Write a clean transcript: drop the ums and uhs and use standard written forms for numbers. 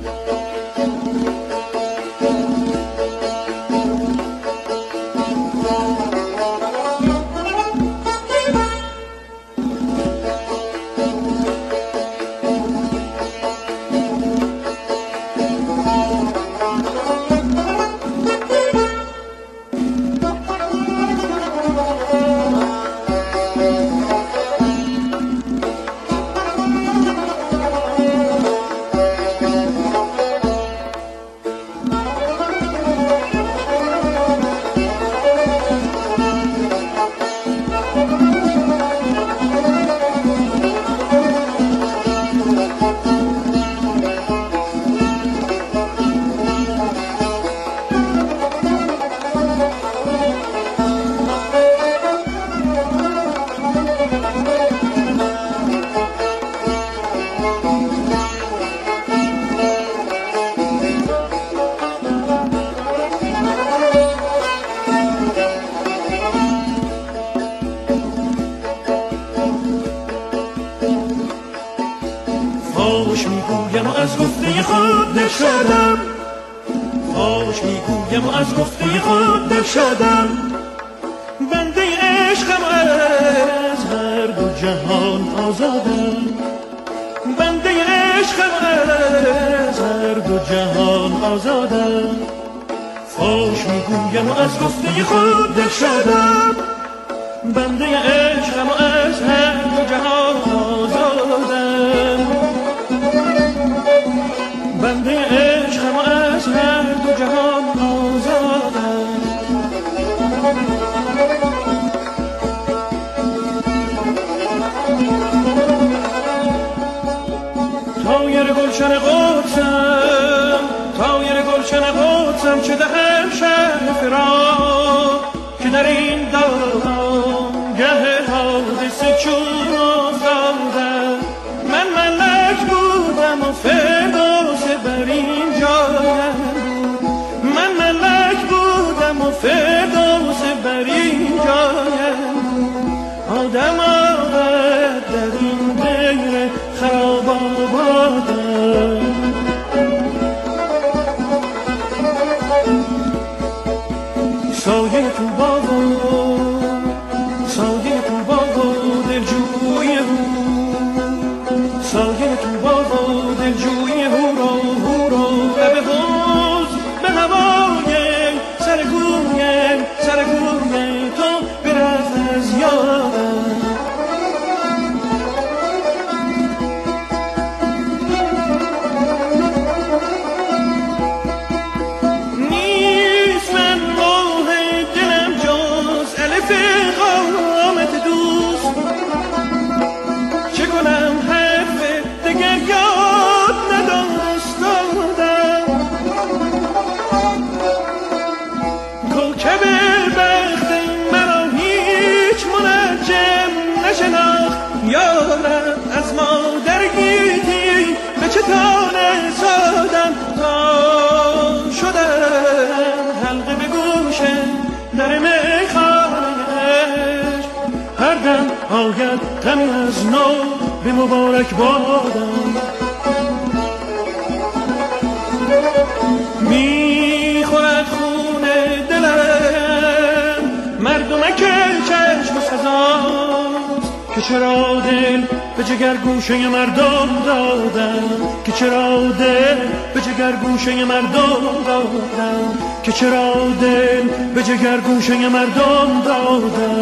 فاش میگویم و از گفته خود دل شدم، فاش میگویم و از گفته خود دل شدم، بنده عشقم از هر دو جهان آزادم، بنده عشقم از هر دو جهان آزادم. فاش میگویم و از گفته خود دل شدم، بنده عشقم از هر دو جهان آزادم، بنده عشقم از هر دو جهان آزادم. طایر گلشن قدسم، طایر گلشن قدسم، چه دهم شهر فراق که در این دام گه حادثه چون افتادم. من ملک بودم و فردوس بر این جایم بود، من ملک بودم و فردوس بر این جایم بود. آدم آمد در این دیر خراب آبادم، سایه تو باغ، سایه تو باغ و دلجوی او، سایه تو باغ و دلجوی هورا هورا. لب حوض به هوای سرگوی سرگوی تو برفت از یادم. یارم از مادر گیتی به چه تانه سادم، تا شدم حلقه به گوش در میخانه‌اش. هر دم آید غمی از نو به مبارک بادم، میخورد خون دلم مردمک چشم سزاست، که چرا دل به جگر گوشه مردم دادم، که چرا دل به جگر گوشه مردم دادم، که چرا دل به جگر گوشه مردم دادم.